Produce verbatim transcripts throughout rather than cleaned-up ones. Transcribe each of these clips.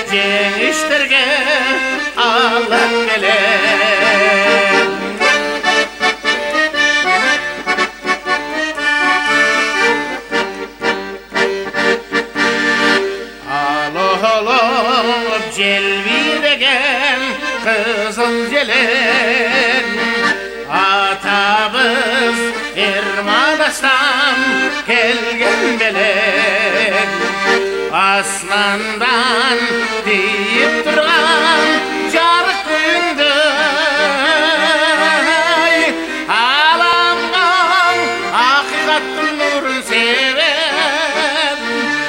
жеңиштерге алып келем. Алып желбиреген кызыл желек, атабыз Ерманастан келген белек. Асмандан тиіп тұрған жарық күнді аламға ақиқаттың нұрын себеп,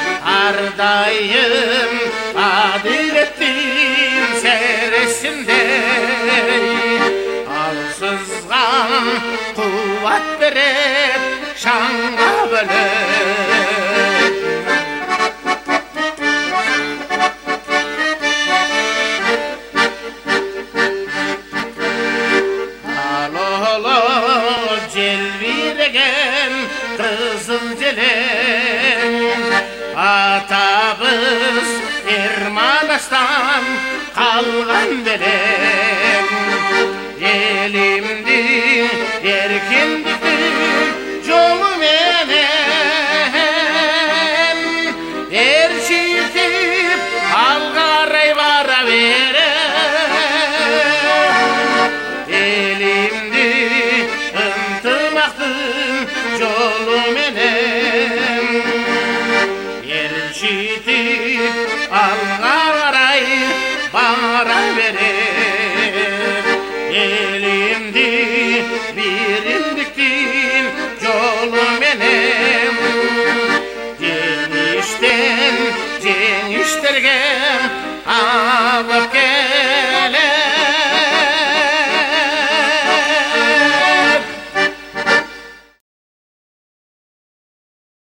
ардайым адилеттің сәресіндей алсызған қуат берет шаңға бөлек. Желбиреген кызыл желек, атабыз Ерманастан қалған белек. Елімдің еркіндіктің жолы менен ершитіп алға қарай бара берем. Елімдің жолы менен ершитіп алға қарай бара берем. Елімді биримдіктің жолы менен жеңіштен жеңіштерге алып